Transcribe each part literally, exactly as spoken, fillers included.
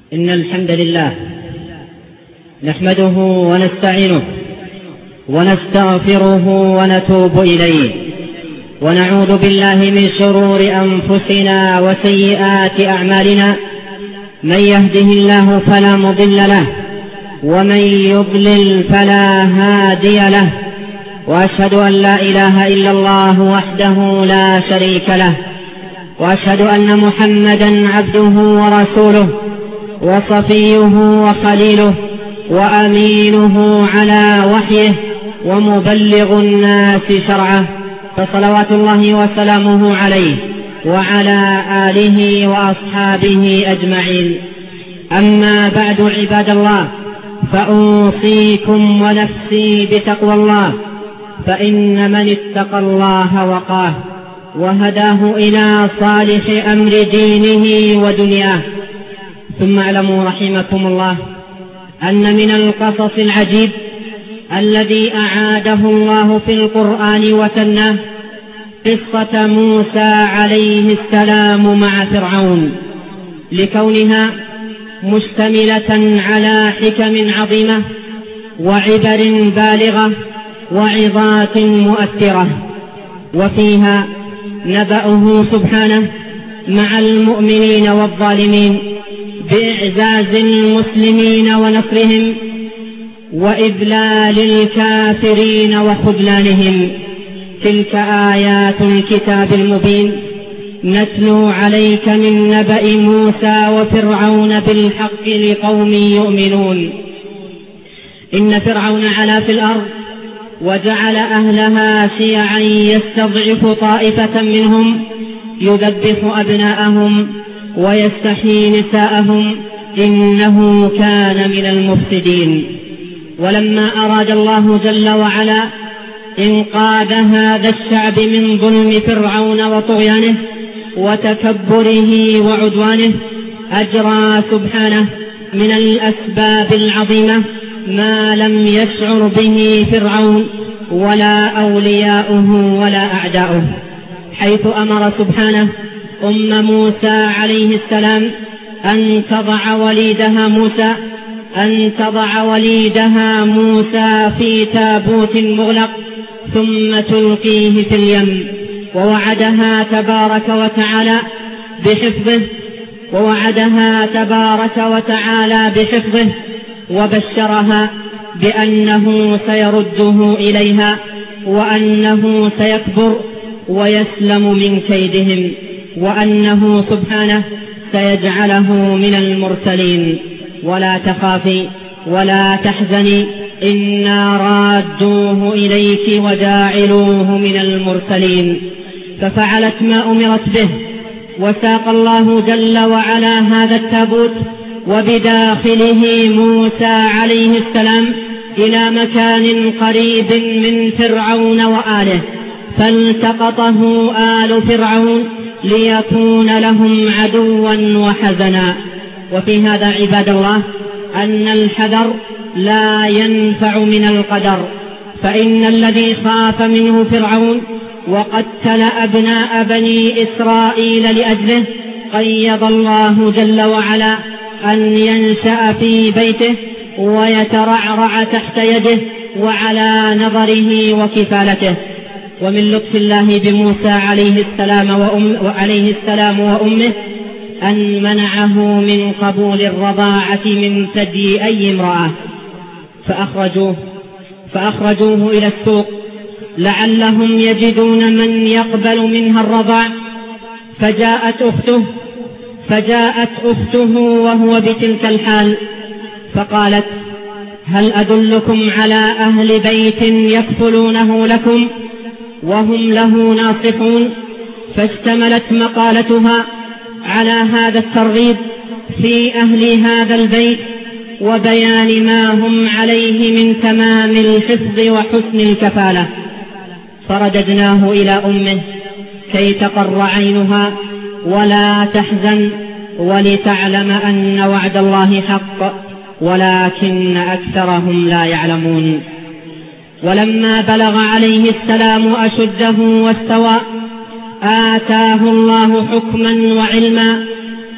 إن الحمد لله نحمده ونستعينه ونستغفره ونتوب إليه، ونعوذ بالله من شرور أنفسنا وسيئات أعمالنا. من يهده الله فلا مضل له، ومن يضلل فلا هادي له، وأشهد أن لا إله إلا الله وحده لا شريك له، وأشهد أن محمدا عبده ورسوله وصفيه وخليله وأمينه على وحيه ومبلغ الناس شرعه، فصلوات الله وسلامه عليه وعلى آله وأصحابه أجمعين. أما بعد، عباد الله، فأوصيكم ونفسي بتقوى الله، فإن من اتقى الله وقاه وهداه إلى صالح أمر دينه ودنياه. ثم اعلموا رحمكم الله أن من القصص العجيب الذي أعاده الله في القرآن وثناه قصة موسى عليه السلام مع فرعون، لكونها مشتملة على حكم عظيمة وعبر بالغة وعظات مؤثرة، وفيها نبأه سبحانه مع المؤمنين والظالمين بإعزاز المسلمين ونصرهم، وإذلال الكافرين وخذلانهم. تلك آيات الكتاب المبين نتلو عليك من نبأ موسى وفرعون بالحق لقوم يؤمنون. إن فرعون علا في الأرض وجعل أهلها شيعا يستضعف طائفة منهم يذبح أبناءهم ويستحيي نساءهم، إنه كان من المفسدين. ولما أراد الله جل وعلا إنقاذ هذا الشعب من ظلم فرعون وطغيانه وتكبره وعدوانه، أجرى سبحانه من الأسباب العظيمة ما لم يشعر به فرعون ولا أولياؤه ولا أعداؤه، حيث أمر سبحانه أم موسى عليه السلام أن تضع وليدها موسى أن تضع وليدها موسى في تابوت مغلق ثم تلقيه في اليم، ووعدها تبارك وتعالى بحفظه ووعدها تبارك وتعالى بحفظه وبشرها بأنه سيرده إليها، وأنه سيكبر ويسلم من كيدهم، وأنه سبحانه سيجعله من المرسلين. ولا تخافي ولا تحزني، إنا رادوه إليك وجاعلوه من المرسلين. ففعلت ما أمرت به، وساق الله جل وعلا هذا التابوت وبداخله موسى عليه السلام إلى مكان قريب من فرعون وآله، فالتقطه آل فرعون ليكون لهم عدوا وحزنا. وفي هذا عباد الله أن الحذر لا ينفع من القدر، فإن الذي خاف منه فرعون وقتل أبناء بني إسرائيل لأجله قيض الله جل وعلا أن ينشأ في بيته ويترعرع تحت يده وعلى نظره وكفالته. ومن لطف الله بموسى عليه السلام وأم وعليه السلام وأمه أن منعه من قبول الرضاعة من ثدي أي امرأة، فأخرجوه, فأخرجوه إلى السوق لعلهم يجدون من يقبل منها الرضاع. فجاءت أخته فجاءت أخته وهو بتلك الحال، فقالت: هل أدلكم على أهل بيت يكفلونه لكم وهم له ناصحون؟ فاشتملت مقالتها على هذا الترغيب في أهل هذا البيت وبيان ما هم عليه من تمام الحفظ وحسن الكفالة. فرددناه إلى أمه كي تقر عينها ولا تحزن ولتعلم أن وعد الله حق ولكن أكثرهم لا يعلمون. ولما بلغ عليه السلام أشده واستوى آتاه الله حكما وعلما،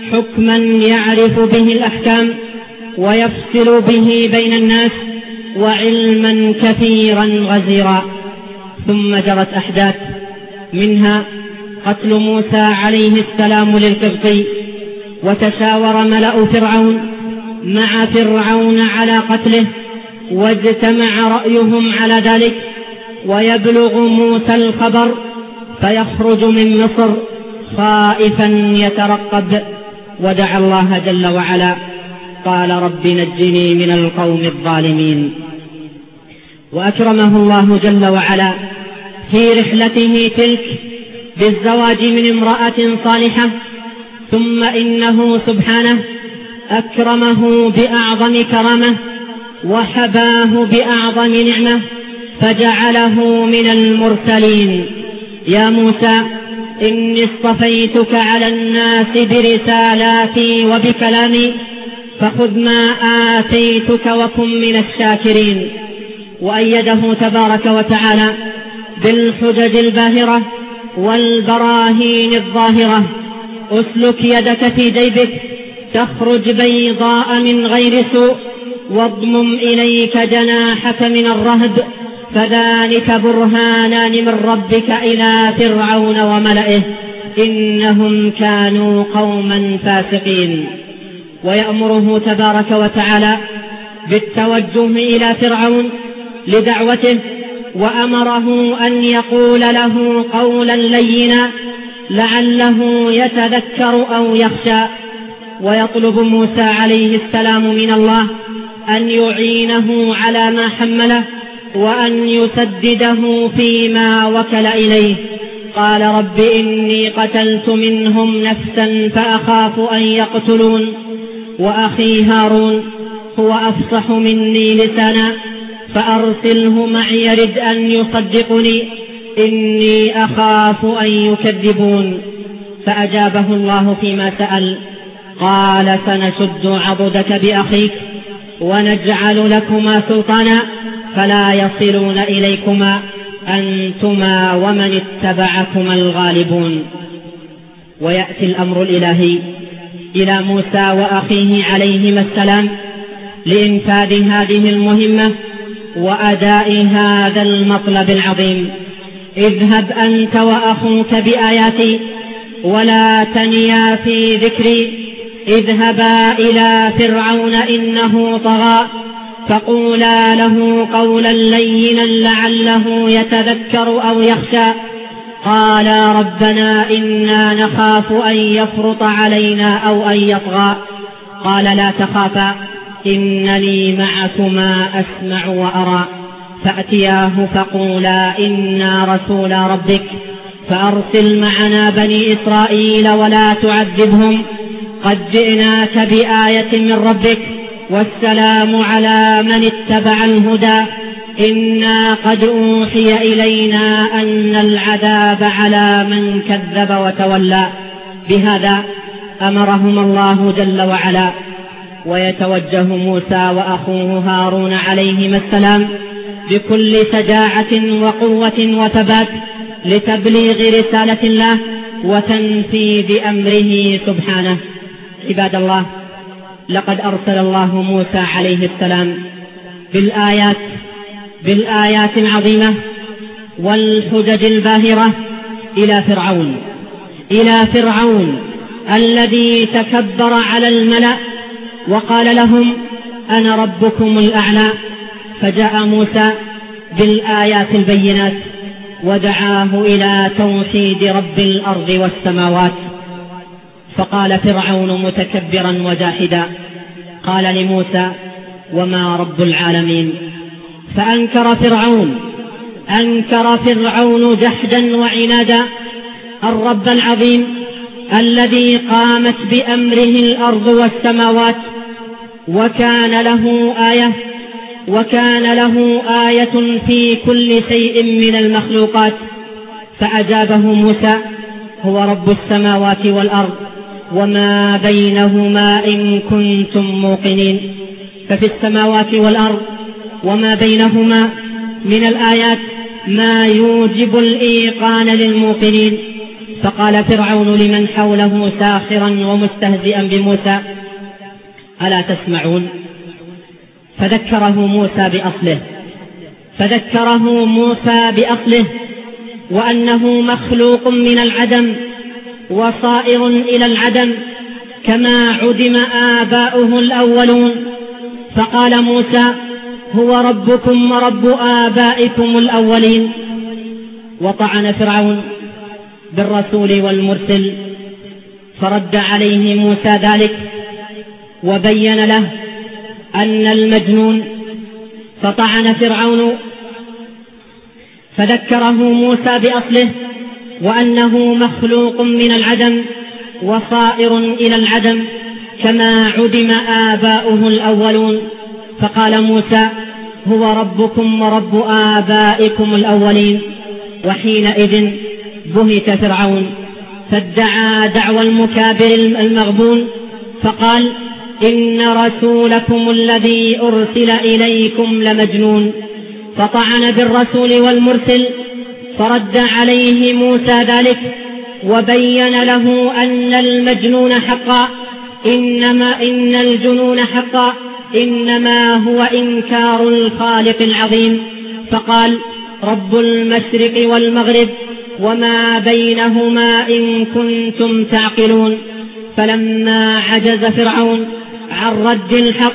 حكما يعرف به الأحكام ويفصل به بين الناس، وعلما كثيرا غزيرا. ثم جرت أحداث، منها قتل موسى عليه السلام للقبطي، وتشاور ملأ فرعون مع فرعون على قتله، واجتمع رأيهم على ذلك، ويبلغ موسى الخبر فيخرج من مصر خائفا يترقب، ودعا الله جل وعلا قال رب نجني من القوم الظالمين. وأكرمه الله جل وعلا في رحلته تلك بالزواج من امرأة صالحة، ثم إنه سبحانه أكرمه بأعظم كرامة وحباه بأعظم نعمة فجعله من المرسلين. يا موسى إني اصطفيتك على الناس برسالاتي وبكلامي فخذ ما آتيتك وكن من الشاكرين. وأيده تبارك وتعالى بالحجج الباهرة والبراهين الظاهرة. أسلك يدك في جيبك تخرج بيضاء من غير سوء، واضمم إليك جناحك من الرهب، فذلك برهانان من ربك إلى فرعون وملئه إنهم كانوا قوما فاسقين. ويأمره تبارك وتعالى بالتوجه إلى فرعون لدعوته، وأمره أن يقول له قولا لينا لعله يتذكر أو يخشى. ويطلب موسى عليه السلام من الله أن يعينه على ما حمله، وأن يسدده فيما وكل إليه. قال رب إني قتلت منهم نفسا فأخاف أن يقتلون، وأخي هارون هو أفصح مني لسانا فأرسله معي يرد أن يصدقني إني أخاف أن يكذبون. فأجابه الله فيما سأل قال سنشد عضدك بأخيك ونجعل لكما سلطانا فلا يصلون إليكما أنتما ومن اتبعكما الغالبون. ويأتي الأمر الإلهي إلى موسى وأخيه عليهما السلام لإنفاذ هذه المهمة وأداء هذا المطلب العظيم. اذهب أنت وأخوك بآياتي ولا تنيا في ذكري، اذهبا إلى فرعون إنه طغى فقولا له قولا لينا لعله يتذكر أو يخشى. قالا ربنا إنا نخاف أن يفرط علينا أو أن يطغى. قال لا تخافا إنني معكما أسمع وأرى. فأتياه فقولا إنا رسول ربك فأرسل معنا بني إسرائيل ولا تعذبهم قد جئناك بآية من ربك والسلام على من اتبع الهدى إنا قد أوحي إلينا أن العذاب على من كذب وتولى. بهذا أمرهم الله جل وعلا. ويتوجه موسى وأخوه هارون عليهما السلام بكل شجاعة وقوة وثبات لتبليغ رسالة الله وتنفيذ أمره سبحانه. عباد الله، لقد أرسل الله موسى عليه السلام بالآيات بالآيات العظيمة والحجج الباهرة إلى فرعون إلى فرعون الذي تكبر على الملأ وقال لهم أنا ربكم الأعلى. فجاء موسى بالآيات البينات ودعاه إلى توحيد رب الأرض والسماوات. فقال فرعون متكبرا وجاحدا قال لموسى وما رب العالمين؟ فأنكر فرعون أنكر فرعون جحدا وعنادا الرب العظيم الذي قامت بأمره الأرض والسماوات، وكان له آية وكان له آية في كل شيء من المخلوقات. فأجابه موسى هو رب السماوات والأرض وما بينهما إن كنتم موقنين. ففي السماوات والأرض وما بينهما من الآيات ما يوجب الإيقان للموقنين. فقال فرعون لمن حوله ساخرا ومستهزئا بموسى: ألا تسمعون؟ فذكره موسى بأصله فذكره موسى بأصله وأنه مخلوق من العدم وصائر إلى العدم كما عدم آباؤه الأولون. فقال موسى: هو ربكم ورب آبائكم الأولين. وطعن فرعون بالرسول والمرسل، فرد عليه موسى ذلك وبين له أن المجنون. فطعن فرعون فذكره موسى بأصله وأنه مخلوق من العدم وصائر إلى العدم كما عدم آباؤه الأولون. فقال موسى: هو ربكم ورب آبائكم الأولين. وحينئذ بهت فرعون فادعى دعوى المكابر المغبون، فقال: إن رسولكم الذي أرسل إليكم لمجنون. فطعن بالرسول والمرسل، فرد عليه موسى ذلك وبين له أن المجنون حقا إنما إن الجنون حقا إنما هو إنكار الخالق العظيم. فقال: رب المشرق والمغرب وما بينهما إن كنتم تعقلون. فلما عجز فرعون عن رد الحق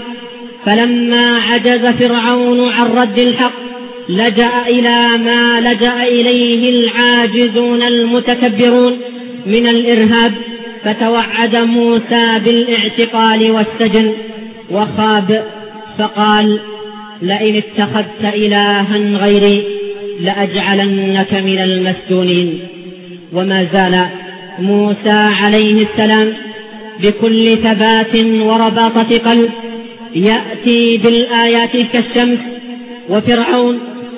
فلما عجز فرعون عن رد الحق لجأ إلى ما لجأ إليه العاجزون المتكبرون من الإرهاب، فتوعد موسى بالاعتقال والسجن وخاب، فقال: لئن اتخذت إلها غيري لأجعلنك من المسجونين. وما زال موسى عليه السلام بكل ثبات ورباطة قلب يأتي بالآيات كالشمس، وفرعون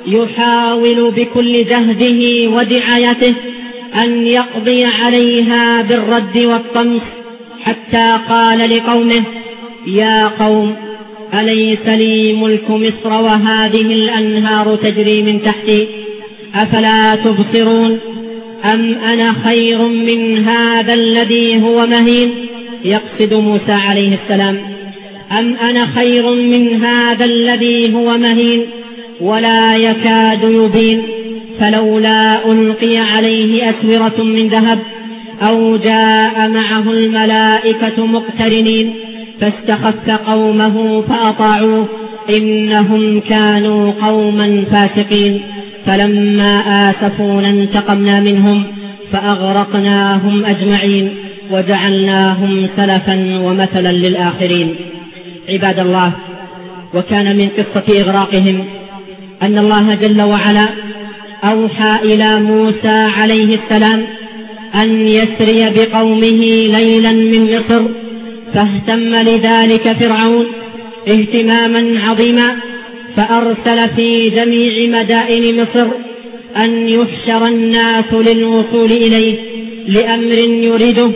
يحاول بكل جهده ودعايته أن يقضي عليها بالرد والطمس، حتى قال لقومه: يا قوم أليس لي ملك مصر وهذه الأنهار تجري من تحتي أفلا تبصرون أم أنا خير من هذا الذي هو مهين؟ يقصد موسى عليه السلام: أم أنا خير من هذا الذي هو مهين ولا يكاد يبين؟ فلولا ألقي عليه أسورة من ذهب أو جاء معه الملائكة مقترنين فاستخف قومه فأطاعوه إنهم كانوا قوما فاسقين. فلما آسفونا انتقمنا منهم فأغرقناهم أجمعين وجعلناهم سلفا ومثلا للآخرين. عباد الله، وكان من قصة إغراقهم أن الله جل وعلا أوحى إلى موسى عليه السلام أن يسري بقومه ليلا من مصر، فاهتم لذلك فرعون اهتماما عظيما، فأرسل في جميع مدائن مصر أن يحشر الناس للوصول إليه لأمر يريده.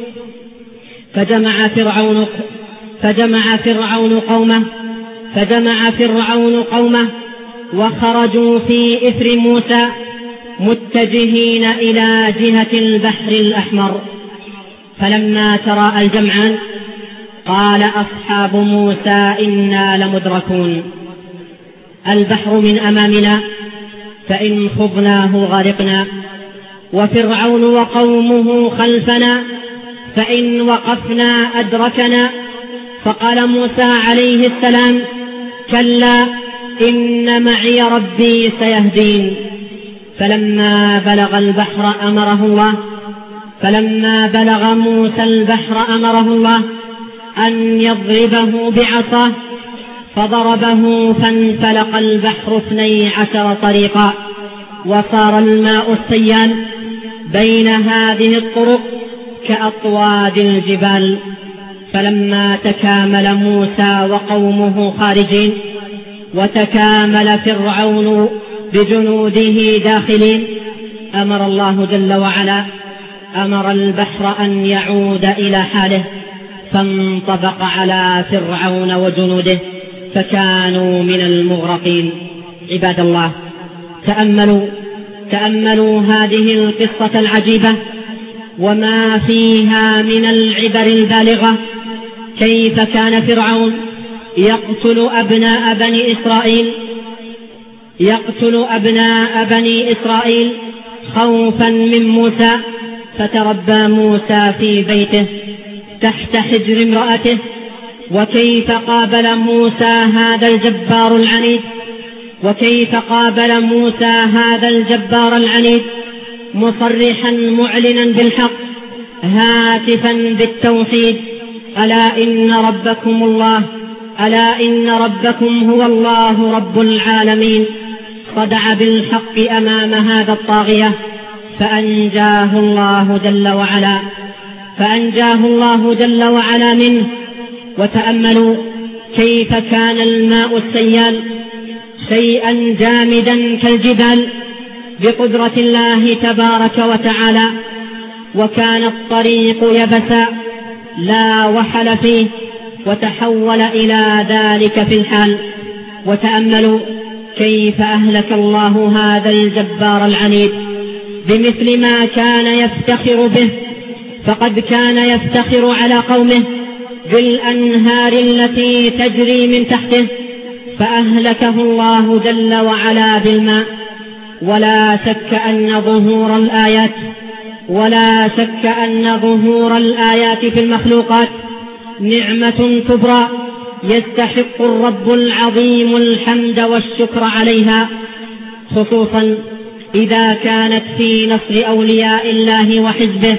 فجمع فرعون فجمع فرعون قومه فجمع فرعون قومه وخرجوا في إثر موسى متجهين إلى جهة البحر الأحمر. فلما تراءى الجمعان قال أصحاب موسى: إنا لمدركون، البحر من أمامنا فإن خضناه غرقنا، وفرعون وقومه خلفنا فإن وقفنا أدركنا. فقال موسى عليه السلام: كلا إن معي ربي سيهدين. فلما بلغ البحر أمره الله فلما بلغ موسى البحر أمره الله أن يضربه بعصاه، فضربه فانفلق البحر اثني عشر طريقا، وصار الماء السيال بين هذه الطرق كأطواد الجبال. فلما تكامل موسى وقومه خارجين وتكامل فرعون بجنوده داخلين، أمر الله جل وعلا أمر البحر أن يعود إلى حاله، فانطبق على فرعون وجنوده فكانوا من المغرقين. عباد الله، تأملوا تأملوا هذه القصة العجيبة وما فيها من العبر البالغة. كيف كان فرعون يقتل أبناء بني إسرائيل يقتل أبناء بني إسرائيل خوفا من موسى، فتربى موسى في بيته تحت حجر امرأته. وكيف قابل موسى هذا الجبار العنيد وكيف قابل موسى هذا الجبار العنيد مصرحا معلنا بالحق هاتفا بالتوحيد: ألا إن ربكم الله ألا إن ربكم هو الله رب العالمين. صدع بالحق أمام هذا الطاغية فأنجاه الله جل وعلا فأنجاه الله جل وعلا منه. وتأملوا كيف كان الماء السيال شيئا جامدا كالجبال بقدرة الله تبارك وتعالى، وكان الطريق يبسا لا وحل فيه، وتحول إلى ذلك في الحال. وتأملوا كيف أهلك الله هذا الجبار العنيد بمثل ما كان يفتخر به. فقد كان يفتخر على قومه بالأنهار التي تجري من تحته، فأهلكه الله جل وعلا بالماء. ولا شك أن ظهور الآيات ولا شك أن ظهور الآيات في المخلوقات نعمة كبرى يستحق الرب العظيم الحمد والشكر عليها، خصوصا إذا كانت في نصر أولياء الله وحزبه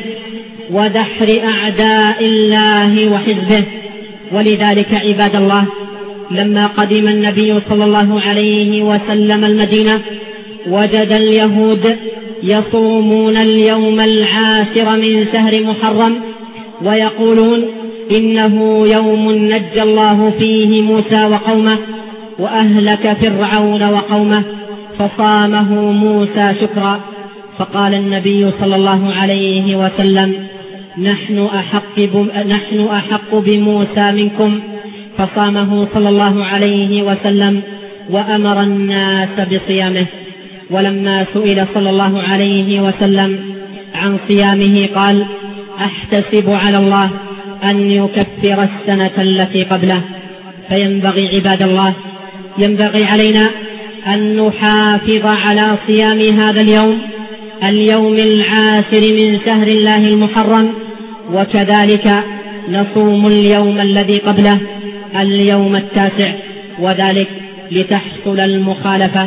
ودحر أعداء الله وحزبه. ولذلك عباد الله، لما قدم النبي صلى الله عليه وسلم المدينة وجد اليهود يصومون اليوم العاشر من شهر محرم ويقولون إنه يوم نجى الله فيه موسى وقومه وأهلك فرعون وقومه، فصامه موسى شكرا. فقال النبي صلى الله عليه وسلم: نحن أحق, نحن أحق بموسى منكم، فصامه صلى الله عليه وسلم وأمر الناس بصيامه. ولما سئل صلى الله عليه وسلم عن صيامه قال: أحتسب على الله أن يكفر السنة التي قبله. فينبغي عباد الله ينبغي علينا أن نحافظ على صيام هذا اليوم اليوم العاشر من شهر الله المحرم، وكذلك نصوم اليوم الذي قبله اليوم التاسع، وذلك لتحصل المخالفة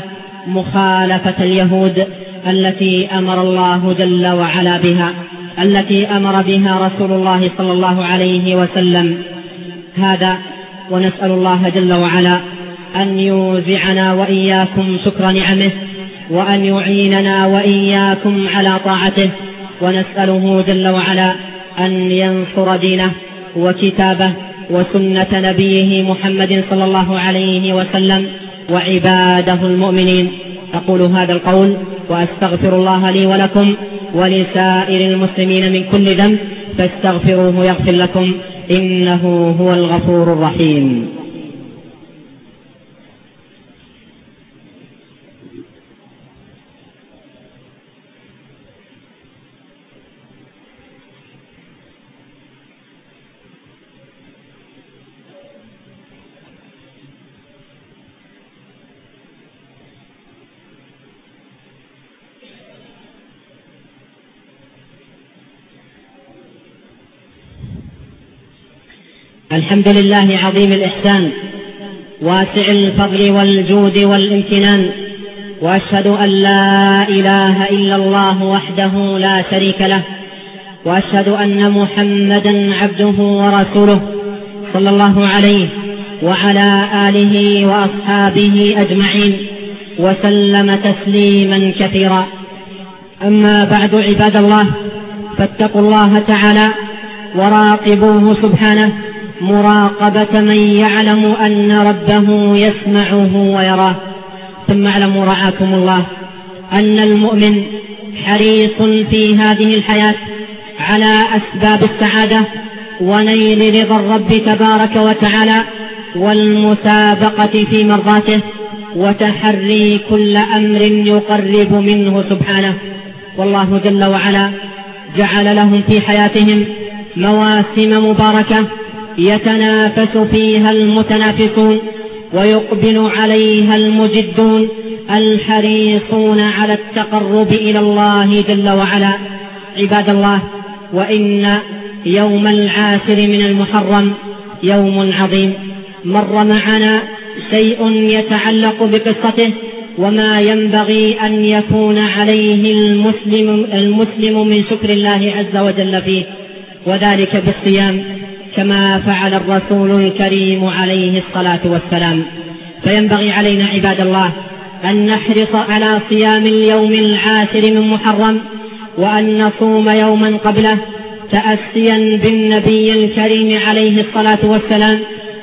مخالفة اليهود التي أمر الله جل وعلا بها التي أمر بها رسول الله صلى الله عليه وسلم. هذا ونسأل الله جل وعلا أن يوزعنا وإياكم شكر نعمه، وأن يعيننا وإياكم على طاعته، ونسأله جل وعلا أن ينصر دينه وكتابه وسنة نبيه محمد صلى الله عليه وسلم وعباده المؤمنين. أقول هذا القول وأستغفر الله لي ولكم ولسائر المسلمين من كل ذنب، فاستغفروه يغفر لكم، إنه هو الغفور الرحيم. الحمد لله عظيم الإحسان واسع الفضل والجود والامتنان، وأشهد أن لا إله إلا الله وحده لا شريك له، وأشهد أن محمدا عبده ورسوله صلى الله عليه وعلى آله وأصحابه أجمعين وسلم تسليما كثيرا. أما بعد عباد الله، فاتقوا الله تعالى وراقبوه سبحانه مراقبة من يعلم أن ربه يسمعه ويراه. ثم اعلموا رعاكم الله أن المؤمن حريص في هذه الحياة على أسباب السعادة ونيل رضا الرب تبارك وتعالى والمسابقة في مرضاته وتحري كل أمر يقرب منه سبحانه. والله جل وعلا جعل لهم في حياتهم مواسم مباركة يتنافس فيها المتنافسون ويقبل عليها المجدون الحريصون على التقرب إلى الله جل وعلا. عباد الله، وإن يوم العاشر من المحرم يوم عظيم مر معنا شيء يتعلق بقصته وما ينبغي أن يكون عليه المسلم, المسلم من شكر الله عز وجل فيه، وذلك بالصيام كما فعل الرسول الكريم عليه الصلاة والسلام. فينبغي علينا عباد الله أن نحرص على صيام اليوم العاشر من محرم، وأن نصوم يوما قبله تأسيا بالنبي الكريم عليه الصلاة والسلام،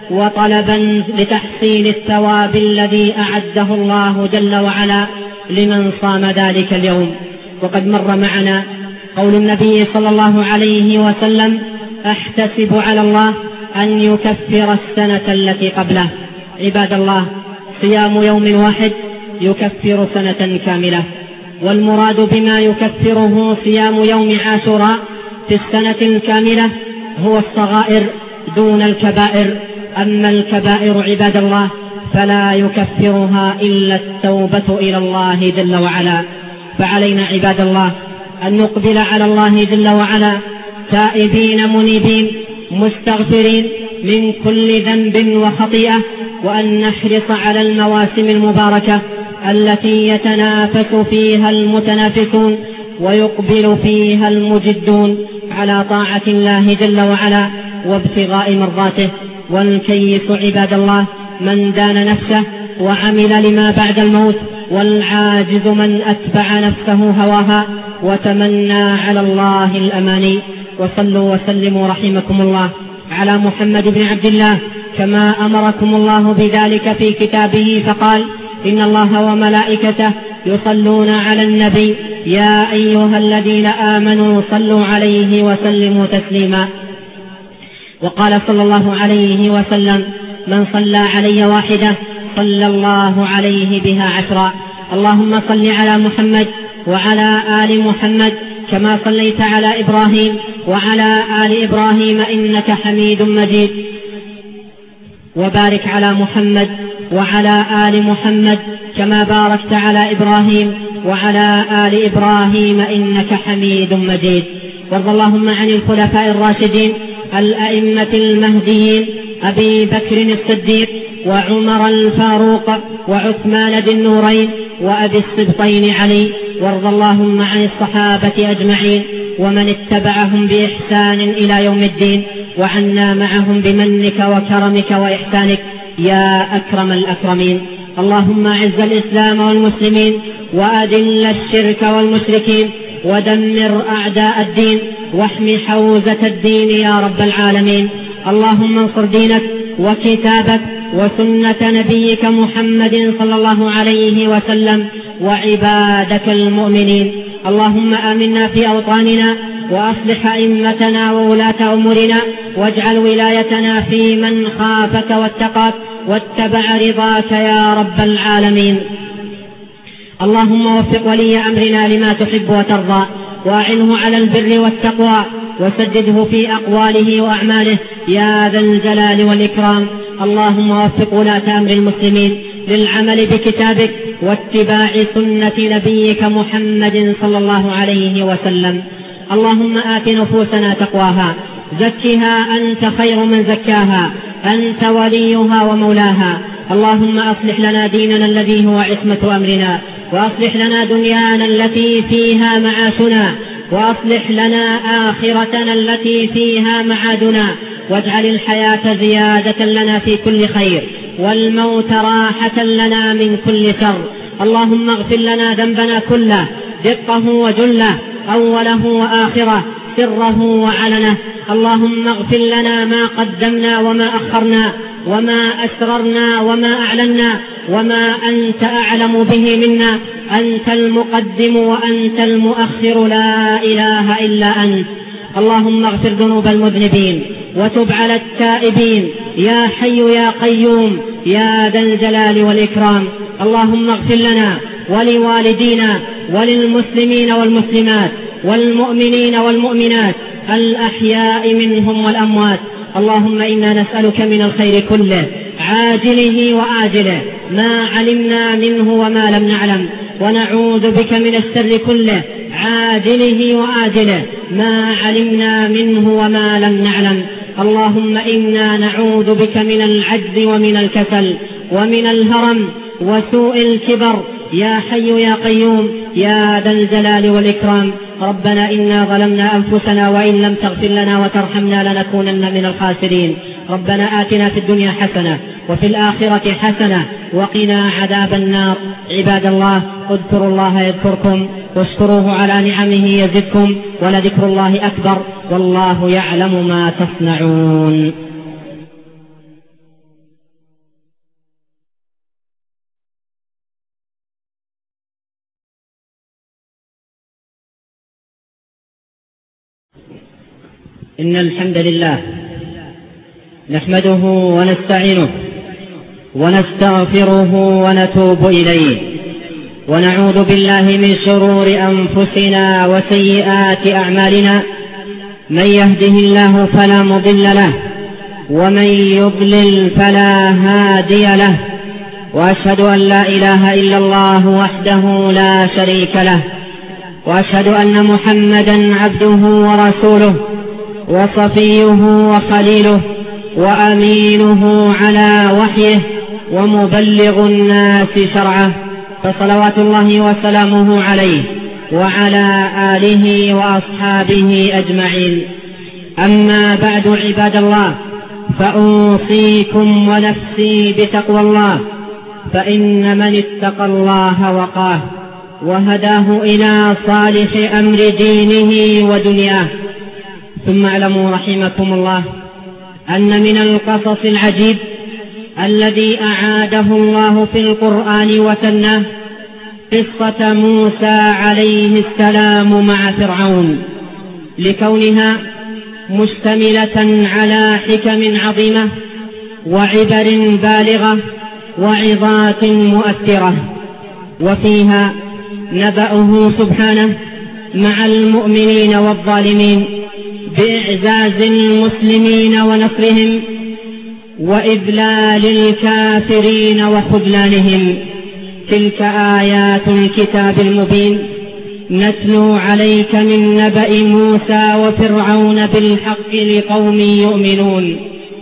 وطلبا لتحصيل الثواب الذي أعده الله جل وعلا لمن صام ذلك اليوم. وقد مر معنا قول النبي صلى الله عليه وسلم: أحتسب على الله أن يكفر السنة التي قبله. عباد الله، صيام يوم واحد يكفر سنة كاملة، والمراد بما يكفره صيام يوم عاشوراء في السنة الكاملة هو الصغائر دون الكبائر. أما الكبائر عباد الله فلا يكفرها إلا التوبة إلى الله جل وعلا. فعلينا عباد الله أن نقبل على الله جل وعلا تائبين منيبين مستغفرين من كل ذنب وخطيئة، وأن نحرص على المواسم المباركة التي يتنافس فيها المتنافسون ويقبل فيها المجدون على طاعة الله جل وعلا وابتغاء مرضاته. والكيس عباد الله من دان نفسه وعمل لما بعد الموت، والعاجز من أتبع نفسه هواها وتمنى على الله الأماني. وصلوا وسلموا رحمكم الله على محمد بن عبد الله كما أمركم الله بذلك في كتابه، فقال: إن الله وملائكته يصلون على النبي يا أيها الذين آمنوا صلوا عليه وسلموا تسليما. وقال صلى الله عليه وسلم: من صلى علي واحدة صلى الله عليه بها عشرا. اللهم صل على محمد وعلى آل محمد كما صليت على إبراهيم وعلى آل إبراهيم إنك حميد مجيد، وبارك على محمد وعلى آل محمد كما باركت على إبراهيم وعلى آل إبراهيم إنك حميد مجيد. وارض اللهم عن الخلفاء الراشدين الأئمة المهديين أبي بكر الصديق وعمر الفاروق وعثمان ذي النورين وأبي السبطين علي. وارض اللهم عن الصحابة أجمعين ومن اتبعهم بإحسان إلى يوم الدين، وعنا معهم بمنك وكرمك وإحسانك يا أكرم الأكرمين. اللهم أعز الإسلام والمسلمين وأذل الشرك والمشركين ودمر أعداء الدين واحم حوزة الدين يا رب العالمين. اللهم انصر دينك وكتابك وسنة نبيك محمد صلى الله عليه وسلم وعبادك المؤمنين. اللهم آمنا في أوطاننا وأصلح أئمتنا وولاة أمورنا، واجعل ولايتنا في من خافك واتقاك واتبع رضاك يا رب العالمين. اللهم وفق ولي أمرنا لما تحب وترضى، وأعنه على البر والتقوى، وسدده في أقواله وأعماله يا ذا الجلال والإكرام. اللهم وفق ولاة أمر المسلمين للعمل بكتابك واتباع سنة نبيك محمد صلى الله عليه وسلم. اللهم آت نفوسنا تقواها، زكها أنت خير من زكاها، أنت وليها ومولاها. اللهم أصلح لنا ديننا الذي هو عصمة أمرنا، وأصلح لنا دنيانا التي فيها معاشنا، وأصلح لنا آخرتنا التي فيها معادنا، واجعل الحياة زيادة لنا في كل خير والموت راحة لنا من كل شر. اللهم اغفر لنا ذنبنا كله، دقه وجله، أوله وآخره، سره وعلنه. اللهم اغفر لنا ما قدمنا وما أخرنا وما أسررنا وما أعلنا وما أنت أعلم به منا. أنت المقدم وأنت المؤخر، لا إله إلا أنت. اللهم اغفر ذنوب المذنبين وتب على التائبين يا حي يا قيوم يا ذا الجلال والإكرام. اللهم اغفر لنا ولوالدينا وللمسلمين والمسلمات والمؤمنين والمؤمنات الأحياء منهم والأموات. اللهم إنا نسألك من الخير كله عاجله وآجله ما علمنا منه وما لم نعلم، ونعوذ بك من الشر كله عاجله وآجله ما علمنا منه وما لم نعلم. اللهم إنا نعوذ بك من العجز ومن الكسل ومن الهرم وسوء الكبر يا حي يا قيوم يا ذا الجلال والإكرام. ربنا إنا ظلمنا أنفسنا وإن لم تغفر لنا وترحمنا لنكونن من الخاسرين. ربنا آتنا في الدنيا حسنة وفي الآخرة حسنة وقنا عذاب النار. عباد الله، اذكروا الله يذكركم واشكروه على نعمه يزدكم ولذكر الله أكبر والله يعلم ما تصنعون. إن الحمد لله نحمده ونستعينه ونستغفره ونتوب إليه، ونعوذ بالله من شرور أنفسنا وسيئات أعمالنا. من يهده الله فلا مضل له ومن يضلل فلا هادي له، وأشهد أن لا إله إلا الله وحده لا شريك له، وأشهد أن محمدا عبده ورسوله وصفيه وخليله وأمينه على وحيه ومبلغ الناس شرعه، فصلوات الله وسلامه عليه وعلى آله وأصحابه أجمعين. أما بعد عباد الله، فأوصيكم ونفسي بتقوى الله، فإن من اتقى الله وقاه وهداه إلى صالح أمر دينه ودنياه. ثم اعلموا رحمكم الله أن من القصص العجيب الذي أعاده الله في القرآن وثناه قصة موسى عليه السلام مع فرعون، لكونها مشتملة على حكم عظيمة وعبر بالغة وعظات مؤثرة، وفيها نبأه سبحانه مع المؤمنين والظالمين بإعزاز المسلمين ونصرهم وإذلال الكافرين وخذلانهم. تلك آيات الكتاب المبين نتلو عليك من نبأ موسى وفرعون بالحق لقوم يؤمنون.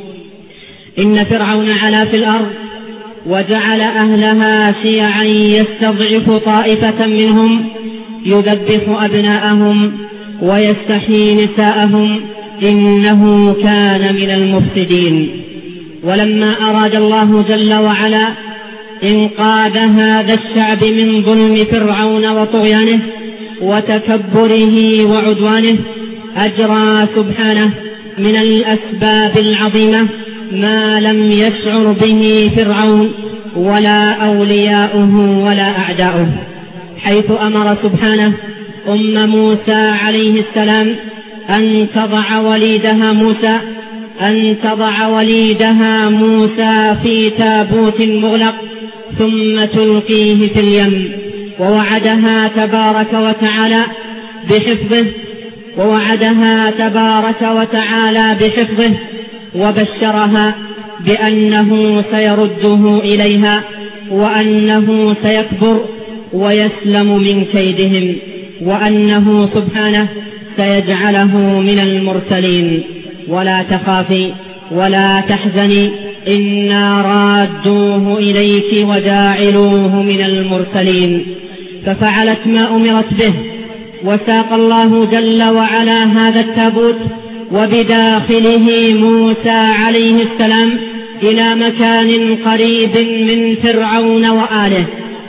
إن فرعون علا في الأرض وجعل أهلها شيعا يستضعف طائفة منهم يذبح أبناءهم ويستحيي نساءهم إنه كان من المفسدين. ولما أراد الله جل وعلا إنقاذ هذا الشعب من ظلم فرعون وطغيانه وتكبره وعدوانه أجرى سبحانه من الأسباب العظيمة ما لم يشعر به فرعون ولا أولياؤه ولا أعداؤه، حيث أمر سبحانه أم موسى عليه السلام أن تضع وليدها موسى أن تضع وليدها موسى في تابوت مغلق ثم تلقيه في اليم، ووعدها تبارك وتعالى بحفظه ووعدها تبارك وتعالى بحفظه وبشرها بأنه سيرده إليها وأنه سيكبر ويسلم من كيدهم، وأنه سبحانه سيجعله من المرسلين. ولا تخافي ولا تحزني إنا رادوه إليك وجاعلوه من المرسلين. ففعلت ما أمرت به، وساق الله جل وعلا هذا التابوت وبداخله موسى عليه السلام إلى مكان قريب من فرعون وآله،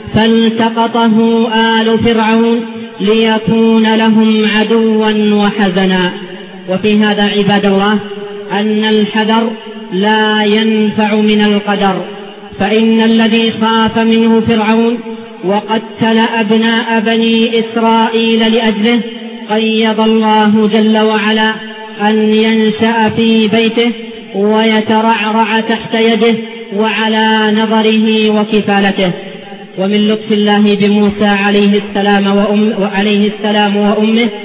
فالتقطه آل فرعون ليكون لهم عدوا وحزنا. وفي هذا عباد الله أن الحذر لا ينفع من القدر، فإن الذي خاف منه فرعون وقتل أبناء بني إسرائيل لأجله قيض الله جل وعلا أن ينشأ في بيته ويترعرع تحت يده وعلى نظره وكفالته. ومن لطف الله بموسى عليه السلام وأم وعليه السلام وأمه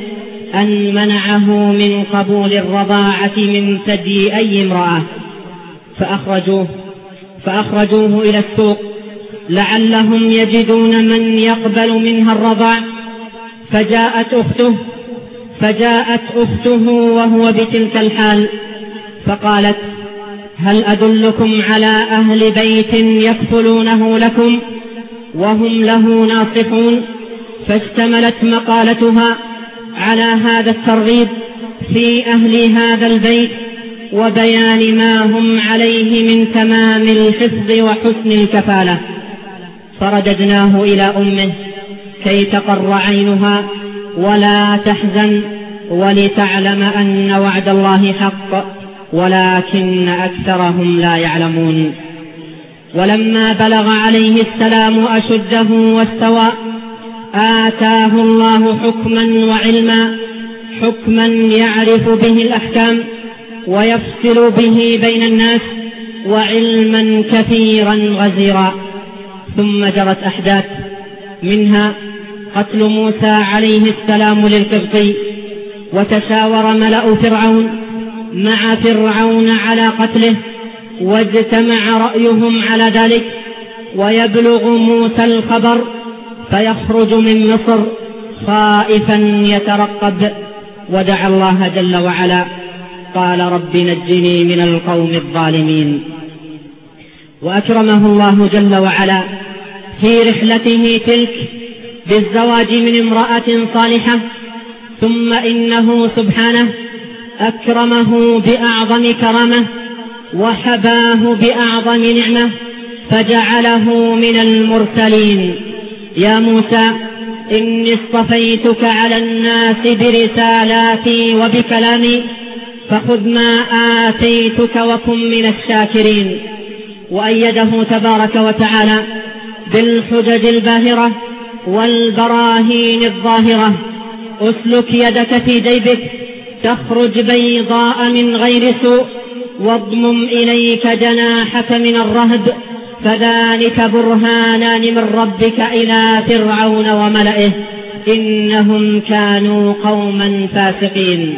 أن منعه من قبول الرضاعة من ثدي أي امرأة، فأخرجوه, فأخرجوه إلى السوق لعلهم يجدون من يقبل منها الرضاع. فجاءت أخته فجاءت أخته وهو بتلك الحال، فقالت: هل أدلكم على أهل بيت يكفلونه لكم وهم له ناصحون؟ فاشتملت مقالتها على هذا الترغيب في أهل هذا البيت وبيان ما هم عليه من تمام الحفظ وحسن الكفالة. فرددناه إلى أمه كي تقر عينها ولا تحزن ولتعلم أن وعد الله حق ولكن أكثرهم لا يعلمون. ولما بلغ عليه السلام أشده واستوى آتاه الله حكما وعلما، حكما يعرف به الأحكام ويفصل به بين الناس، وعلما كثيرا غزيرا. ثم جرت أحداث، منها قتل موسى عليه السلام للقبطي، وتشاور ملأ فرعون مع فرعون على قتله، واجتمع رأيهم على ذلك، ويبلغ موسى الخبر فيخرج من مصر خائفا يترقب، ودعا الله جل وعلا قال: رب نجني من القوم الظالمين. وأكرمه الله جل وعلا في رحلته تلك بالزواج من امرأة صالحة، ثم إنه سبحانه أكرمه بأعظم كرامة وحباه بأعظم نعمة فجعله من المرسلين. يا موسى إني اصطفيتك على الناس برسالاتي وبكلامي فخذ ما آتيتك وكن من الشاكرين. وأيده تبارك وتعالى بالحجج الباهرة والبراهين الظاهرة: أسلك يدك في جيبك تخرج بيضاء من غير سوء، واضمم إليك جناحك من الرهب، فذلك برهانان من ربك إلى فرعون وملئه إنهم كانوا قوما فاسقين.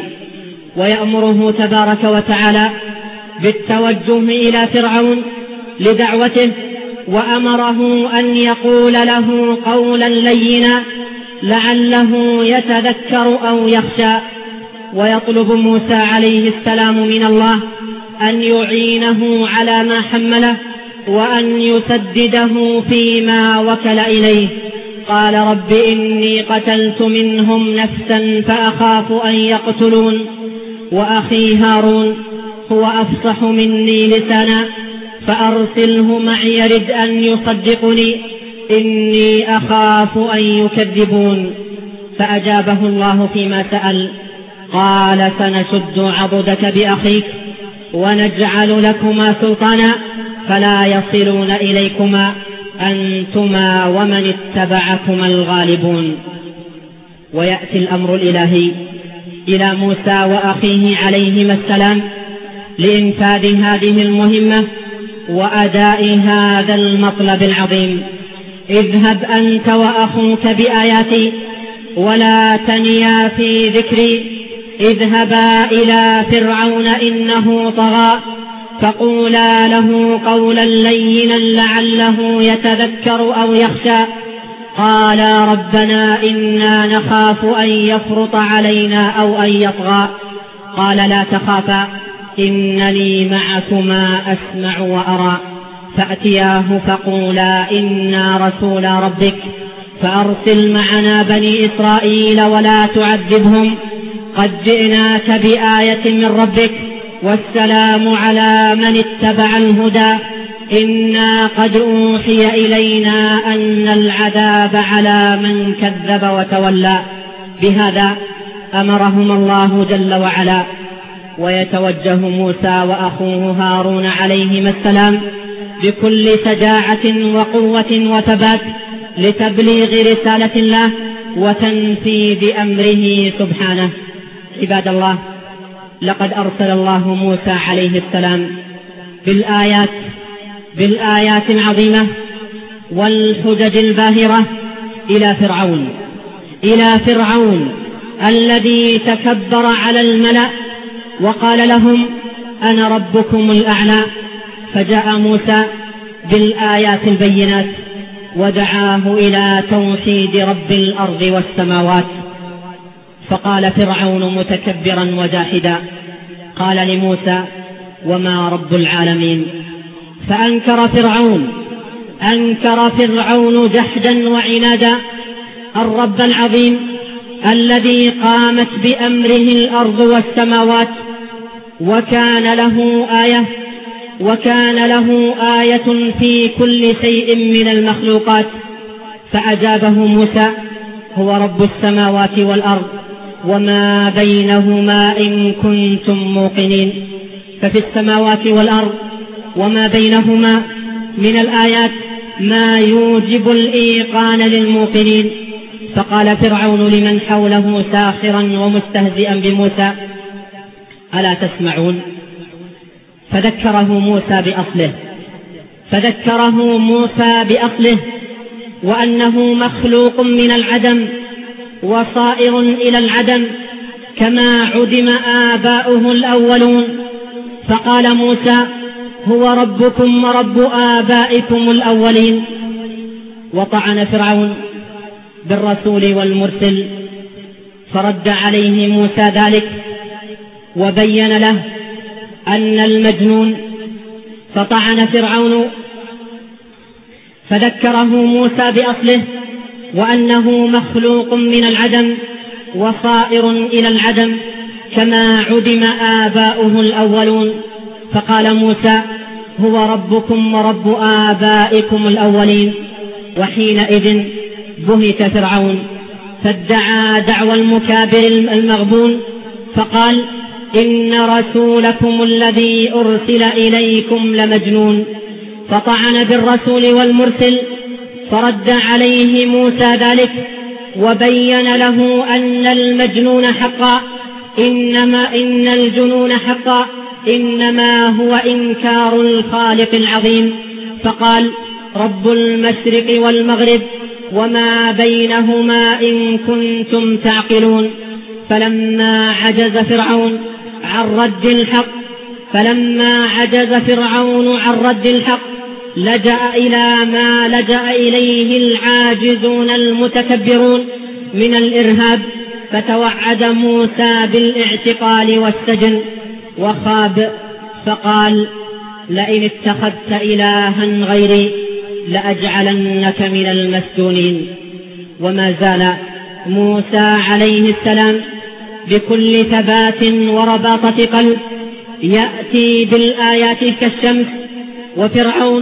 ويأمره تبارك وتعالى بالتوجه إلى فرعون لدعوته، وأمره أن يقول له قولا لينا لعله يتذكر أو يخشى. ويطلب موسى عليه السلام من الله أن يعينه على ما حمله وأن يسدده فيما وكل إليه. قال: رب إني قتلت منهم نفسا فأخاف أن يقتلون، وأخي هارون هو أفصح مني لسانا فأرسله معي يرد أن يصدقني إني أخاف أن يكذبون. فأجابه الله فيما سأل، قال: سنشد عضدك بأخيك ونجعل لكما سلطانا فلا يصلون إليكما أنتما ومن اتبعكما الغالبون. ويأتي الأمر الإلهي إلى موسى وأخيه عليهما السلام لإنفاذ هذه المهمة وأداء هذا المطلب العظيم: اذهب أنت وأخوك بآياتي ولا تنيا في ذكري، اذهبا إلى فرعون إنه طغى فقولا له قولا لينا لعله يتذكر أو يخشى. قالا ربنا إنا نخاف أن يفرط علينا أو أن يطغى. قال: لا تخافا إنني معكما أسمع وأرى. فأتياه فقولا إنا رسول ربك فأرسل معنا بني إسرائيل ولا تعذبهم قد جئناك بآية من ربك والسلام على من اتبع الهدى إنا قد أوحي إلينا أن العذاب على من كذب وتولى. بهذا أمرهم الله جل وعلا. ويتوجه موسى وأخوه هارون عليهما السلام بكل شجاعة وقوة وثبات لتبليغ رسالة الله وتنفيذ أمره سبحانه. عباد الله، لقد أرسل الله موسى عليه السلام بالآيات بالآيات العظيمة والحجج الباهرة إلى فرعون إلى فرعون الذي تكبر على الملأ وقال لهم أنا ربكم الأعلى. فجاء موسى بالآيات البينات ودعاه إلى توحيد رب الأرض والسماوات. فقال فرعون متكبرا وجاحدا قال لموسى وما رب العالمين؟ فأنكر فرعون أنكر فرعون جحدا وعنادا الرب العظيم الذي قامت بأمره الأرض والسماوات، وكان له آية وكان له آية في كل شيء من المخلوقات. فأجابه موسى هو رب السماوات والأرض وما بينهما إن كنتم موقنين. ففي السماوات والأرض وما بينهما من الآيات ما يوجب الإيقان للموقنين. فقال فرعون لمن حوله ساخرا ومستهزئا بموسى ألا تسمعون؟ فذكره موسى بأصله فذكره موسى بأصله وأنه مخلوق من العدم وصائر إلى العدم كما عدم آباؤه الأولون. فقال موسى هو ربكم ورب آبائكم الأولين. وطعن فرعون بالرسول والمرسل، فرد عليه موسى ذلك وبين له أن المجنون. فطعن فرعون فذكره موسى بأصله وأنه مخلوق من العدم وصائر إلى العدم كما عدم آباؤه الأولون. فقال موسى هو ربكم ورب آبائكم الأولين. وحينئذ بهت فرعون فادعى دعوى المكابر المغبون فقال إن رسولكم الذي أرسل إليكم لمجنون. فطعن بالرسول والمرسل، فرد عليه موسى ذلك وبين له أن المجنون حقا إنما إن الجنون حقا إنما هو إنكار الخالق العظيم. فقال رب المشرق والمغرب وما بينهما إن كنتم تعقلون. فلما عجز فرعون عن رد الحق فلما عجز فرعون عن رد الحق لجأ إلى ما لجأ إليه العاجزون المتكبرون من الإرهاب، فتوعد موسى بالاعتقال والسجن وخاب. فقال لئن اتخذت إلها غيري لأجعلنك من المسجونين. وما زال موسى عليه السلام بكل ثبات ورباطة قلب يأتي بالآيات كالشمس، وفرعون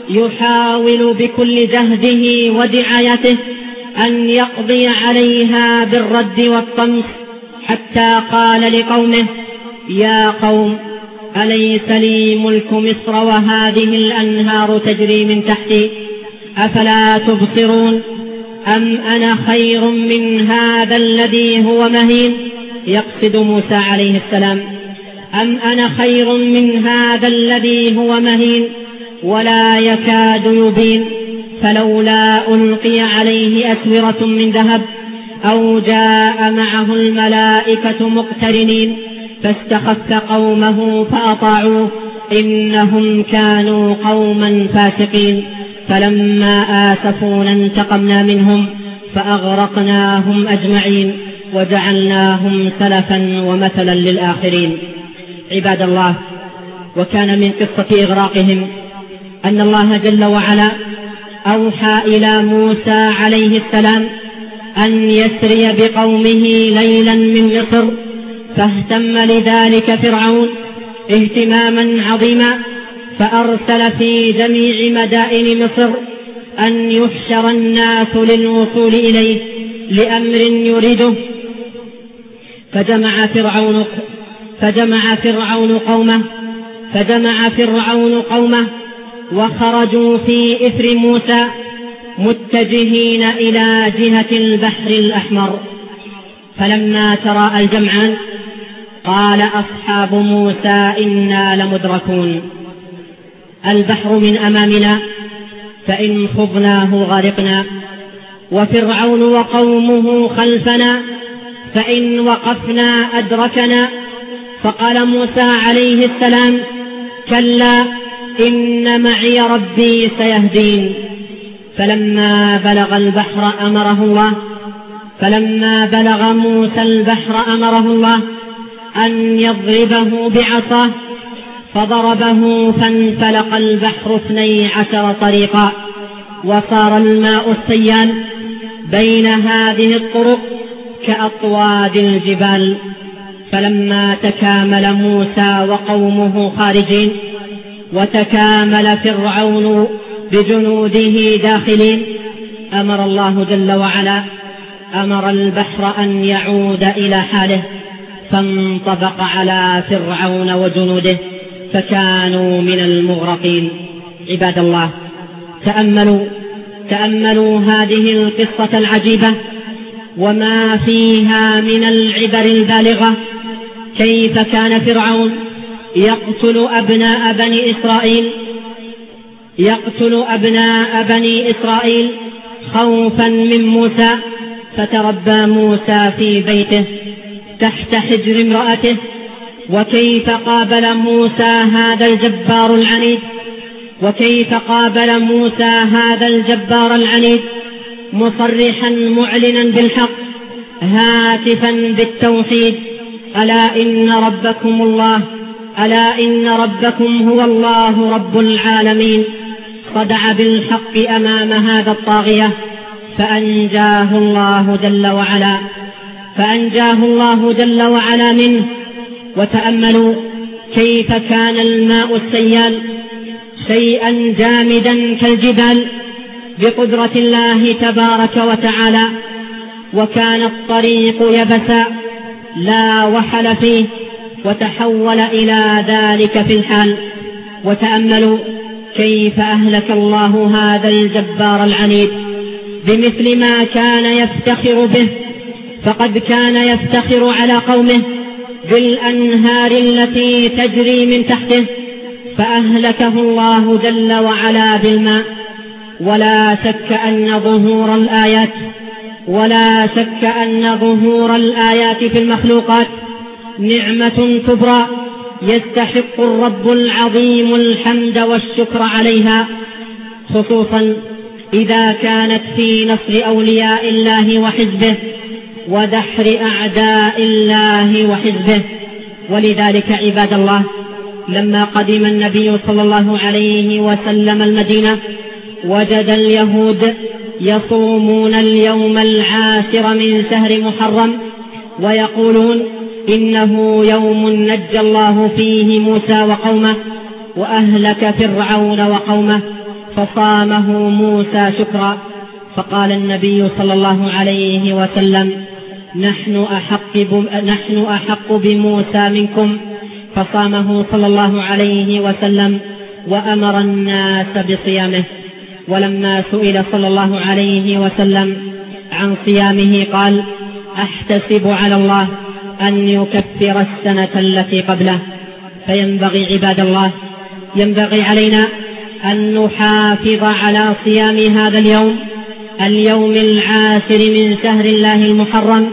يحاول بكل جهده ودعايته أن يقضي عليها بالرد والطمس، حتى قال لقومه يا قوم أليس لي ملك مصر وهذه الأنهار تجري من تحتي أفلا تبصرون أم أنا خير من هذا الذي هو مهين؟ يقصد موسى عليه السلام أم أنا خير من هذا الذي هو مهين ولا يكاد يبين؟ فلولا ألقي عليه أسورة من ذهب أو جاء معه الملائكة مقترنين فاستخف قومه فأطاعوه إنهم كانوا قوما فاسقين. فلما آسفونا انتقمنا منهم فأغرقناهم أجمعين وجعلناهم سلفا ومثلا للآخرين. عباد الله، وكان من قصة إغراقهم أن الله جل وعلا أوحى إلى موسى عليه السلام أن يسري بقومه ليلا من مصر، فاهتم لذلك فرعون اهتماما عظيما، فأرسل في جميع مدائن مصر أن يحشر الناس للوصول إليه لأمر يريده. فجمع فرعون فجمع فرعون قومه فجمع فرعون قومه وخرجوا في إثر موسى متجهين إلى جهة البحر الأحمر. فلما تراءى الجمعان قال أصحاب موسى إنا لمدركون، البحر من أمامنا فإن خضناه غرقنا وفرعون وقومه خلفنا فإن وقفنا أدركنا. فقال موسى عليه السلام: كلا إن معي ربي سيهدين. فلما بلغ البحر أمره الله فلما بلغ موسى البحر أمره الله أن يضربه بعصاه، فضربه فانفلق البحر اثني عشر طريقا، وصار الماء السيال بين هذه الطرق كأطواد الجبال. فلما تكامل موسى وقومه خارجين، وتكامل فرعون بجنوده داخلين، أمر الله جل وعلا أمر البحر أن يعود إلى حاله، فانطبق على فرعون وجنوده فكانوا من المغرقين. عباد الله، تأملوا تأملوا هذه القصة العجيبة وما فيها من العبر البالغة. كيف كان فرعون يقتل أبناء بني إسرائيل يقتل أبناء بني إسرائيل خوفا من موسى، فتربى موسى في بيته تحت حجر امرأته. وكيف قابل موسى هذا الجبار العنيد وكيف قابل موسى هذا الجبار العنيد مصرحا معلنا بالحق، هاتفا بالتوحيد: ألا إن ربكم الله ألا إن ربكم هو الله رب العالمين. صدع بالحق أمام هذا الطاغية فأنجاه الله جل وعلا فأنجاه الله جل وعلا منه. وتأملوا كيف كان الماء السيال شيئا جامدا كالجبال بقدرة الله تبارك وتعالى، وكان الطريق يبسا لا وحل فيه، وتحول إلى ذلك في الحال. وتأملوا كيف أهلك الله هذا الجبار العنيد بمثل ما كان يفتخر به. فقد كان يفتخر على قومه بالأنهار التي تجري من تحته، فأهلكه الله جل وعلا بالماء. ولا شك أن ظهور الآيات ولا شك أن ظهور الآيات في المخلوقات نعمة كبرى يستحق الرب العظيم الحمد والشكر عليها، خصوصا إذا كانت في نصر أولياء الله وحزبه ودحر أعداء الله وحزبه. ولذلك عباد الله، لما قدم النبي صلى الله عليه وسلم المدينة وجد اليهود يصومون اليوم العاشر من شهر محرم ويقولون إنه يوم نجى الله فيه موسى وقومه وأهلك فرعون وقومه، فصامه موسى شكرا. فقال النبي صلى الله عليه وسلم: نحن أحق, نحن أحق بموسى منكم، فصامه صلى الله عليه وسلم وأمر الناس بصيامه. ولما سئل صلى الله عليه وسلم عن صيامه قال: أحتسب على الله أن يكفر السنة التي قبله. فينبغي عباد الله ينبغي علينا أن نحافظ على صيام هذا اليوم اليوم العاشر من شهر الله المحرم،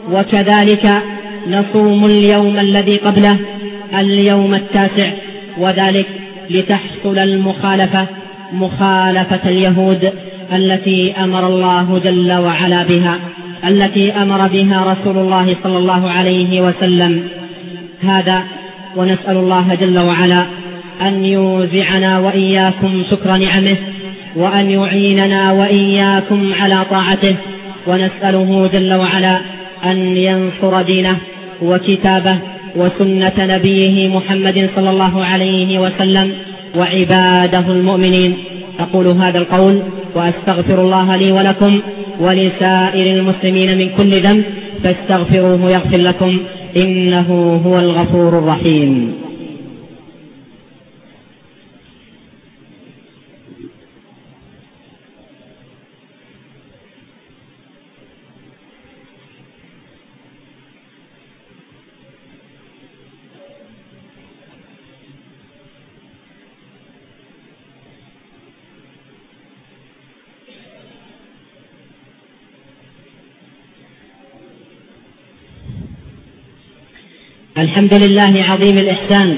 وكذلك نصوم اليوم الذي قبله اليوم التاسع، وذلك لتحصل المخالفة مخالفة اليهود التي أمر الله جل وعلا بها التي أمر بها رسول الله صلى الله عليه وسلم. هذا ونسأل الله جل وعلا أن يوزعنا وإياكم شكر نعمه، وأن يعيننا وإياكم على طاعته، ونسأله جل وعلا أن ينصر دينه وكتابه وسنة نبيه محمد صلى الله عليه وسلم وعباده المؤمنين. أقول هذا القول وأستغفر الله لي ولكم ولسائر المسلمين من كل ذنب، فاستغفروه يغفر لكم، إنه هو الغفور الرحيم. الحمد لله عظيم الإحسان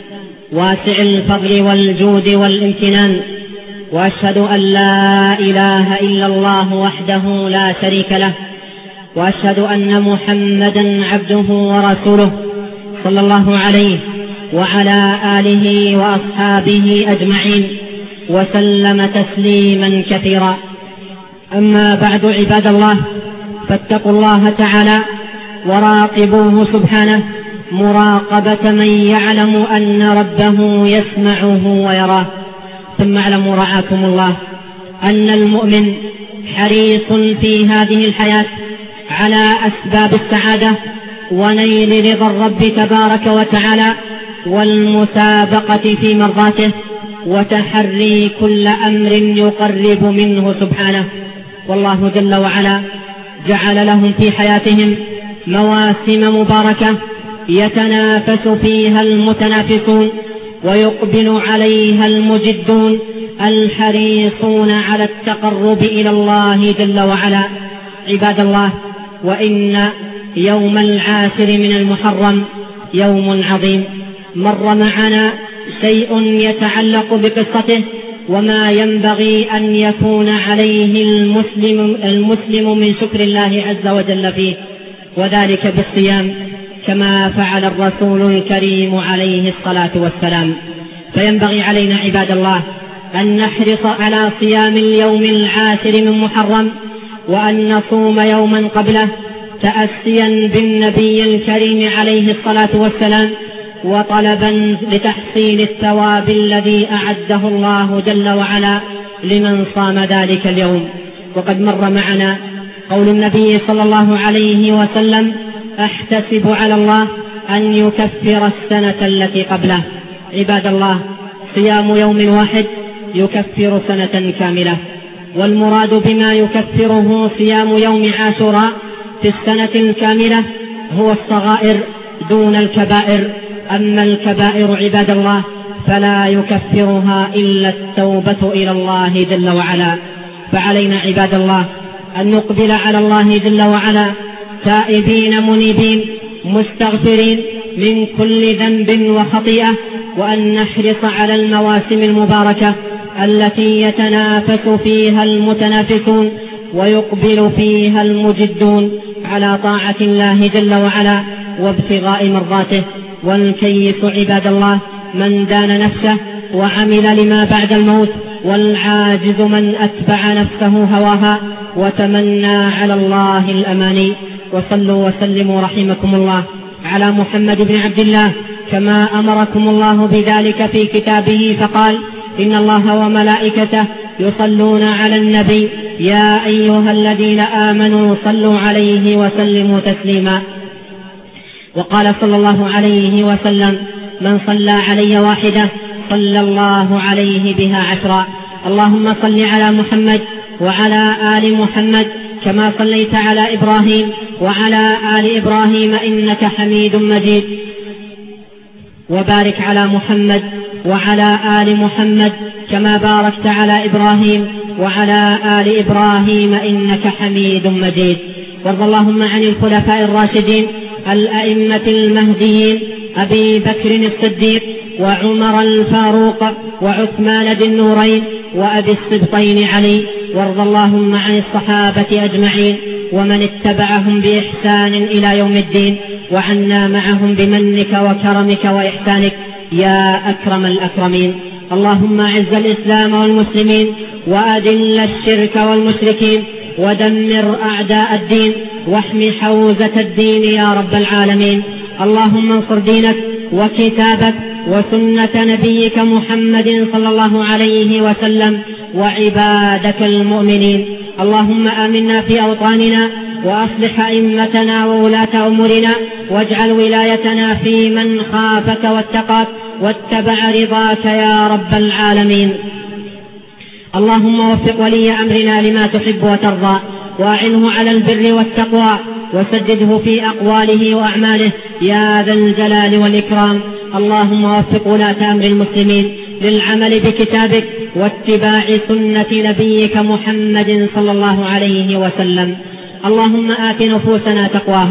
واسع الفضل والجود والامتنان، وأشهد أن لا إله إلا الله وحده لا شريك له، وأشهد أن محمدا عبده ورسوله صلى الله عليه وعلى آله وأصحابه أجمعين وسلم تسليما كثيرا. أما بعد، عباد الله، فاتقوا الله تعالى وراقبوه سبحانه مراقبة من يعلم أن ربه يسمعه ويراه. ثم اعلموا رعاكم الله أن المؤمن حريص في هذه الحياة على أسباب السعادة ونيل رضا الرب تبارك وتعالى، والمسابقة في مرضاته، وتحري كل أمر يقرب منه سبحانه. والله جل وعلا جعل لهم في حياتهم مواسم مباركة يتنافس فيها المتنافسون ويقبل عليها المجدون الحريصون على التقرب إلى الله جل وعلا. عباد الله، وإن يوم العاشر من المحرم يوم عظيم مر معنا شيء يتعلق بقصته وما ينبغي أن يكون عليه المسلم, المسلم من شكر الله عز وجل فيه، وذلك بالصيام كما فعل الرسول الكريم عليه الصلاة والسلام. فينبغي علينا عباد الله أن نحرص على صيام اليوم العاشر من محرم، وأن نصوم يوما قبله تأسيا بالنبي الكريم عليه الصلاة والسلام، وطلبا لتحصيل الثواب الذي أعده الله جل وعلا لمن صام ذلك اليوم. وقد مر معنا قول النبي صلى الله عليه وسلم: أحتسب على الله أن يكفر السنة التي قبله. عباد الله، صيام يوم واحد يكفر سنة كاملة، والمراد بما يكفره صيام يوم عاشوراء في السنة الكاملة هو الصغائر دون الكبائر. أما الكبائر عباد الله فلا يكفرها إلا التوبة إلى الله جل وعلا. فعلينا عباد الله أن نقبل على الله جل وعلا تائبين منيبين مستغفرين من كل ذنب وخطيئة، وأن نحرص على المواسم المباركة التي يتنافس فيها المتنافسون ويقبل فيها المجدون على طاعة الله جل وعلا وابتغاء مرضاته. والكيس عباد الله من دان نفسه وعمل لما بعد الموت، والعاجز من أتبع نفسه هواها وتمنى على الله الأماني. وصلوا وسلموا رحمكم الله على محمد بن عبد الله كما أمركم الله بذلك في كتابه، فقال: إن الله وملائكته يصلون على النبي يا أيها الذين آمنوا صلوا عليه وسلموا تسليما. وقال صلى الله عليه وسلم: من صلى علي واحدة صلى الله عليه بها عشرا. اللهم صل على محمد وعلى آل محمد كما صليت على إبراهيم وعلى آل إبراهيم إنك حميد مجيد، وبارك على محمد وعلى آل محمد كما باركت على إبراهيم وعلى آل إبراهيم إنك حميد مجيد. وارض اللهم عن الخلفاء الراشدين الأئمة المهديين أبي بكر الصديق وعمر الفاروق وعثمان ذي النورين وأبي السبطين علي. وارض اللهم عن الصحابة أجمعين ومن اتبعهم بإحسان إلى يوم الدين، وعنا معهم بمنك وكرمك وإحسانك يا أكرم الأكرمين. اللهم أعز الإسلام والمسلمين وأذل الشرك والمشركين ودمر أعداء الدين واحم حوزة الدين يا رب العالمين. اللهم انصر دينك وكتابك وسنة نبيك محمد صلى الله عليه وسلم وعبادك المؤمنين. اللهم آمنا في أوطاننا وأصلح أئمتنا وولاة أمورنا، واجعل ولايتنا في من خافك واتقاك واتبع رضاك يا رب العالمين. اللهم وفق ولي أمرنا لما تحب وترضى، وأعنه على البر والتقوى، وسدده في أقواله وأعماله يا ذا الجلال والإكرام. اللهم وفق ولاة أمر المسلمين للعمل بكتابك واتباع سنة نبيك محمد صلى الله عليه وسلم. اللهم آت نفوسنا تقواها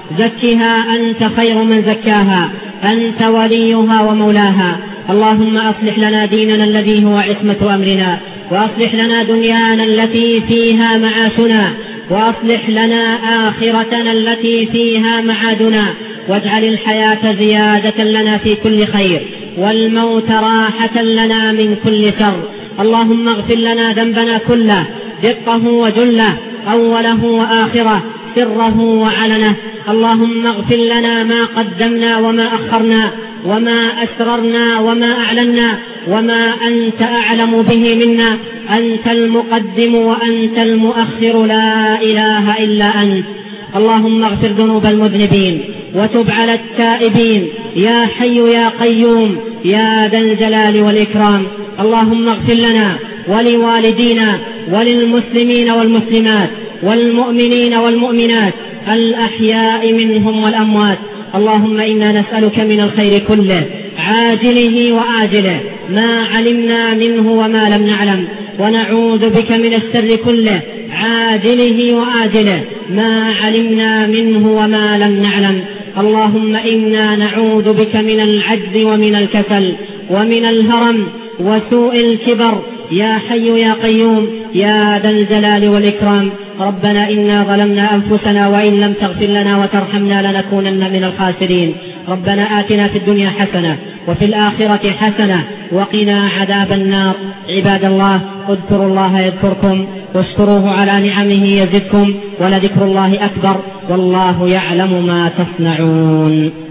زكها أنت خير من زكاها، أنت وليها ومولاها. اللهم أصلح لنا ديننا الذي هو عصمة أمرنا، وأصلح لنا دنيانا التي فيها معاشنا، وأصلح لنا آخرتنا التي فيها معادنا، واجعل الحياة زيادة لنا في كل خير، والموت راحة لنا من كل شر. اللهم اغفر لنا ذنبنا كله، دقه وجله، أوله وآخره، سره وعلنه. اللهم اغفر لنا ما قدمنا وما أخرنا، وما أسررنا وما أعلنا، وما أنت أعلم به منا. أنت المقدم وأنت المؤخر، لا إله إلا أنت. اللهم اغفر ذنوب المذنبين وتب على التائبين، يا حي يا قيوم يا ذا الجلال والإكرام. اللهم اغفر لنا ولوالدينا وللمسلمين والمسلمات والمؤمنين والمؤمنات الأحياء منهم والأموات. اللهم إنا نسألك من الخير كله عاجله وآجله، ما علمنا منه وما لم نعلم، ونعوذ بك من الشر كله عاجله وآجله، ما علمنا منه وما لم نعلم. اللهم إنا نعوذ بك من العجز ومن الكسل ومن الهرم وسوء الكبر، يا حي يا قيوم يا ذا الجلال والإكرام. ربنا إنا ظلمنا أنفسنا وإن لم تغفر لنا وترحمنا لنكونن من الخاسرين. ربنا آتنا في الدنيا حسنة وفي الآخرة حسنة وقنا عذاب النار. عباد الله، اذكروا الله يذكركم واشكروه على نعمه يزدكم، ولذكر الله أكبر، والله يعلم ما تصنعون.